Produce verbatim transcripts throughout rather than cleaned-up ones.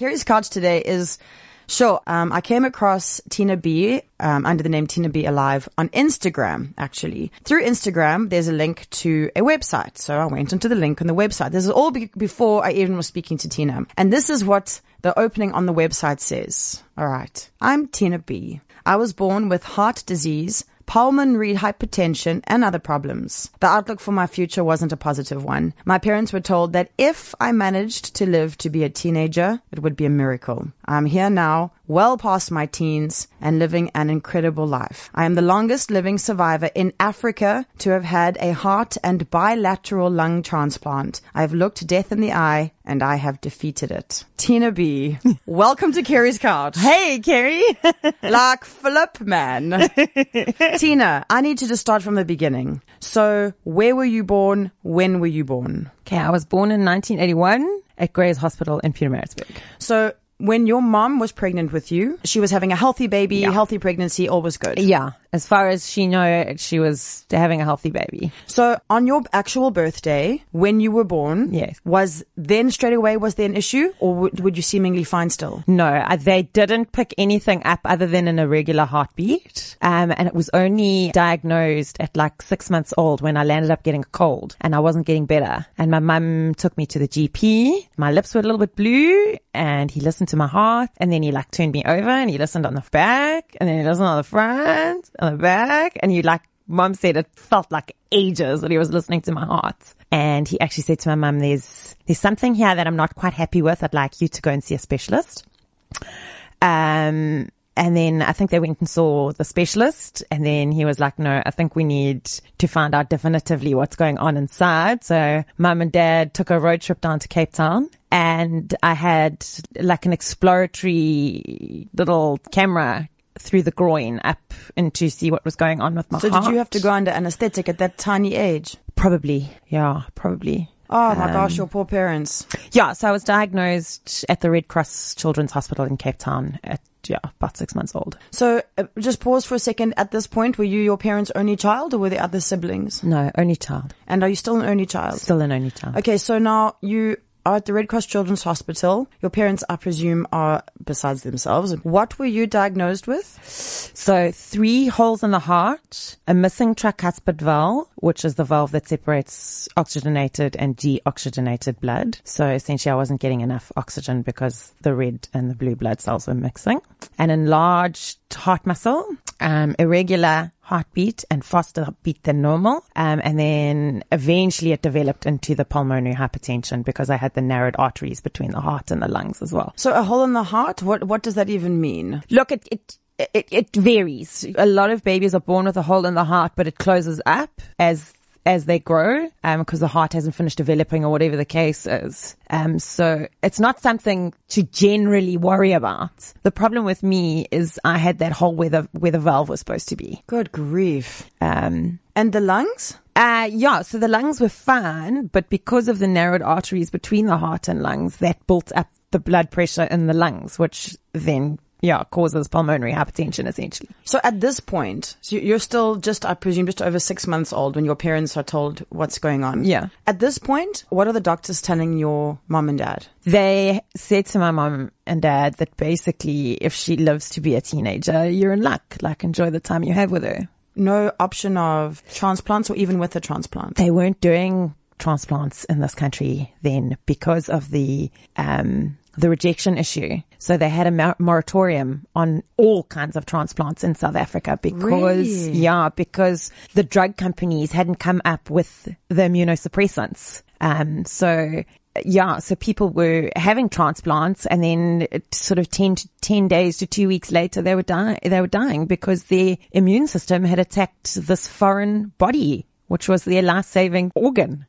Carrie's Couch today is, sure, um, I came across Tina B, um, under the name Tina B Alive on Instagram, actually. Through Instagram, there's a link to a website. So I went into the link on the website. This is all be- before I even was speaking to Tina. And this is what the opening on the website says. All right. I'm Tina B. I was born with heart disease, pulmonary hypertension, and other problems. The outlook for my future wasn't a positive one. My parents were told that if I managed to live to be a teenager, it would be a miracle. I'm here now, well past my teens, and living an incredible life. I am the longest living survivor in Africa to have had a heart and bilateral lung transplant. I've looked death in the eye, and I have defeated it. Tina B, welcome to Carrie's Couch. Hey, Carrie. Like flip, man. Tina, I need to just start from the beginning. So, where were you born? When were you born? Okay, I was born in nineteen eighty-one at Grey's Hospital in Pietermaritzburg. So, when your mom was pregnant with you, she was having a healthy baby, Yeah. healthy pregnancy, all was good. Yeah, as far as she knew, she was having a healthy baby. So, on your actual birthday, when you were born, Yes. was then straight away, was there an issue, or would, would you seemingly fine still? No, uh, they didn't pick anything up other than an irregular heartbeat. Um, and it was only diagnosed at like six months old when I landed up getting a cold and I wasn't getting better. And my mum took me to the G P. My lips were a little bit blue and he listened to my heart and then he like turned me over and he listened on the back and then he listened on the front, on the back. And you like, Mum said it felt like ages that he was listening to my heart. And he actually said to my mum, there's, there's something here that I'm not quite happy with. I'd like you to go and see a specialist. Um, and then I think they went and saw the specialist. And then he was like, no, I think we need to find out definitively what's going on inside. So Mum and Dad took a road trip down to Cape Town. And I had like an exploratory little camera through the groin up and to see what was going on with my So heart. did you have to go under anesthetic at that tiny age? Probably. Yeah, probably. Oh my Um, gosh, your poor parents. Yeah, so I was diagnosed at the Red Cross Children's Hospital in Cape Town at, yeah, about six months old. So uh, just pause for a second. At this point, were you your parents' only child or were there other siblings? No, only child. And are you still an only child? Still an only child. Okay, so now you are at the Red Cross Children's Hospital. Your parents, I presume, are besides themselves. What were you diagnosed with? So three holes in the heart, a missing tricuspid valve, which is the valve that separates oxygenated and deoxygenated blood. So essentially I wasn't getting enough oxygen because the red and the blue blood cells were mixing. An enlarged heart muscle, um, irregular heartbeat and faster beat than normal. Um, and then eventually it developed into the pulmonary hypertension because I had the narrowed arteries between the heart and the lungs as well. So a hole in the heart, what what does that even mean? Look, it, it, it, it varies. A lot of babies are born with a hole in the heart, but it closes up as as they grow, um, because the heart hasn't finished developing or whatever the case is. Um, so it's not something to generally worry about. The problem with me is I had that hole where the, where the valve was supposed to be. Good grief. Um, And the lungs? uh, yeah, so the lungs were fine, but because of the narrowed arteries between the heart and lungs, that built up the blood pressure in the lungs, which then yeah, causes pulmonary hypertension essentially. So at this point, so you're still just, I presume, just over six months old when your parents are told what's going on. Yeah. At this point, what are the doctors telling your mom and dad? They said to my mom and dad that basically if she lives to be a teenager, you're in luck. Like, enjoy the time you have with her. No option of transplants or even with a transplant? They weren't doing transplants in this country then because of the um the rejection issue. So they had a mor- moratorium on all kinds of transplants in South Africa because, Really? yeah, because the drug companies hadn't come up with the immunosuppressants. Um, so yeah, so people were having transplants and then it sort of ten to ten days to two weeks later, they were dying, they were dying because their immune system had attacked this foreign body, which was their life-saving organ.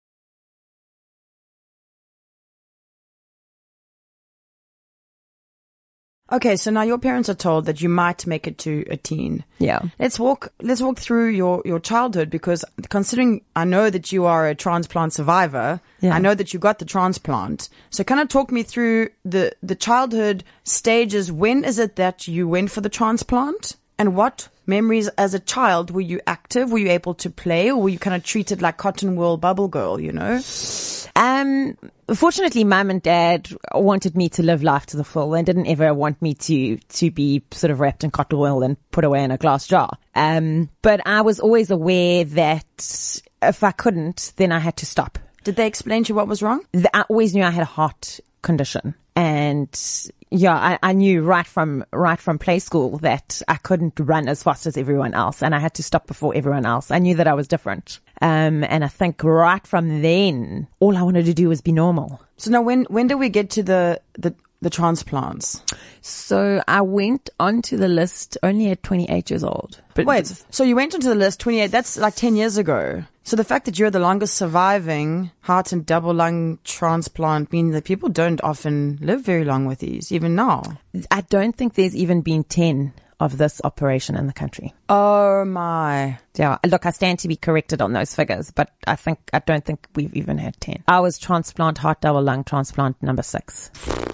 Okay, so now your parents are told that you might make it to a teen. Yeah. Let's walk, let's walk through your, your childhood because considering I know that you are a transplant survivor, Yeah. I know that you got the transplant. So kind of talk me through the, the childhood stages. When is it that you went for the transplant and what memories as a child? Were you active? Were you able to play, or were you kind of treated like cotton wool bubble girl, you know? Um, fortunately, mum and dad wanted me to live life to the full. They didn't ever want me to, to be sort of wrapped in cotton wool and put away in a glass jar. Um, but I was always aware that if I couldn't, then I had to stop. Did they explain to you what was wrong? I always knew I had a heart condition. And yeah, I, I knew right from, right from play school that I couldn't run as fast as everyone else, and I had to stop before everyone else. I knew that I was different. Um, and I think right from then, all I wanted to do was be normal. So now when, when do we get to the, the, the transplants? So I went onto the list only at twenty-eight years old. But wait, so you went onto the list twenty-eight, that's like ten years ago. So the fact that you're the longest surviving heart and double lung transplant means that people don't often live very long with these, even now. I don't think there's even been ten of this operation in the country. Oh my. Yeah, look, I stand to be corrected on those figures, but I think, I don't think we've even had ten. I was transplant, heart double lung transplant number six.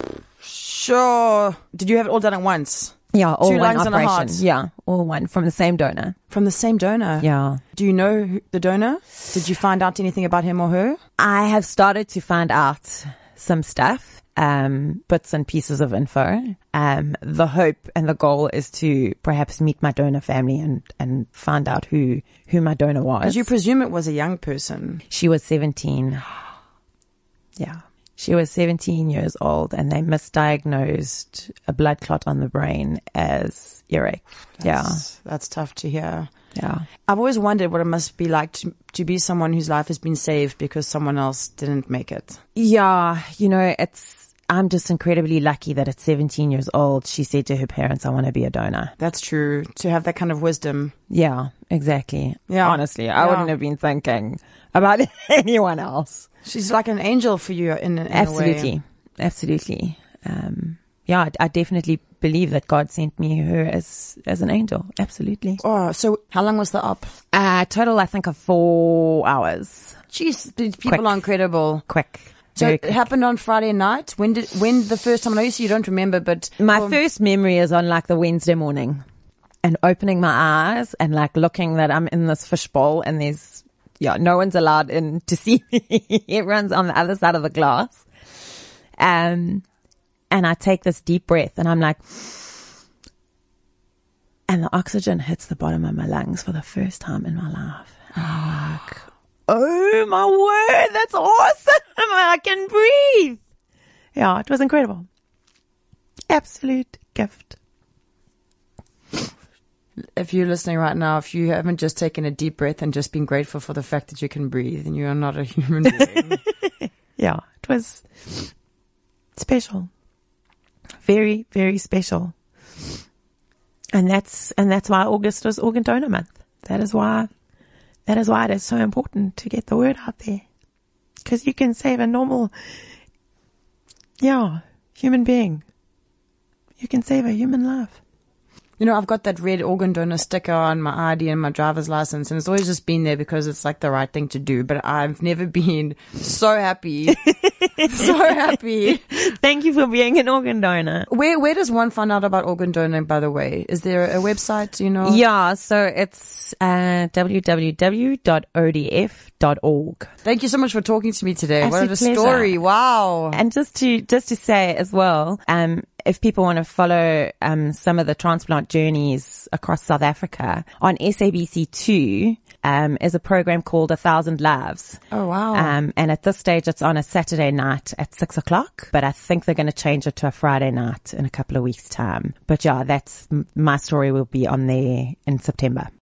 Sure. Did you have it all done at once? Yeah, all Two one lungs operation. and a heart. Yeah, all one from the same donor. From the same donor? Yeah. Do you know who, the donor? Did you find out anything about him or her? I have started to find out some stuff, um, bits and pieces of info. Um, the hope and the goal is to perhaps meet my donor family and, and find out who, who my donor was. Because you presume it was a young person. She was seventeen. Yeah. She was seventeen years old, and they misdiagnosed a blood clot on the brain as earache. That's, yeah. That's tough to hear. Yeah. I've always wondered what it must be like to, to be someone whose life has been saved because someone else didn't make it. Yeah. You know, it's, I'm just incredibly lucky that at seventeen years old, she said to her parents, I want to be a donor. That's true. To have that kind of wisdom. Yeah, exactly. Yeah. Honestly, I Yeah. wouldn't have been thinking about anyone else. She's like an angel for you in, in Absolutely. a way. Absolutely. Um, yeah, I, I definitely believe that God sent me her as, as an angel. Absolutely. Oh, so how long was the op? Uh, total, I think of four hours. Jeez, these people Quick. are incredible. Quick. So Very it quick. happened on Friday night. When did, when the first time, I know you say you don't remember, but. My um, first memory is on like the Wednesday morning and opening my eyes and like looking that I'm in this fishbowl and there's, yeah, no one's allowed in to see me. Everyone's on the other side of the glass. Um, and I take this deep breath and I'm like, and the oxygen hits the bottom of my lungs for the first time in my life. And I'm like, oh my word, that's awesome. I can breathe. Yeah, it was incredible. Absolute gift. If you're listening right now, if you haven't just taken a deep breath and just been grateful for the fact that you can breathe, then you are not a human being. Yeah, it was special. Very, very special. And that's, and that's why August is Organ Donor Month. That is why, that is why it is so important to get the word out there. Cause you can save a normal, yeah, human being. You can save a human life. You know, I've got that red organ donor sticker on my I D and my driver's license, and it's always just been there because it's like the right thing to do. But I've never been so happy, so happy. Thank you for being an organ donor. Where where does one find out about organ donating, by the way? Is there a website, do you know? Yeah, so it's uh, w w w dot o d f dot org. Thank you so much for talking to me today. What a Absolute pleasure. story. Wow. And just to just to say as well, um, if people want to follow um some of the transplant journeys across South Africa, on S A B C two um is a program called A Thousand Lives. Oh, wow. Um, and at this stage, it's on a Saturday night at six o'clock, but I think they're going to change it to a Friday night in a couple of weeks' time. But yeah, that's my story will be on there in September.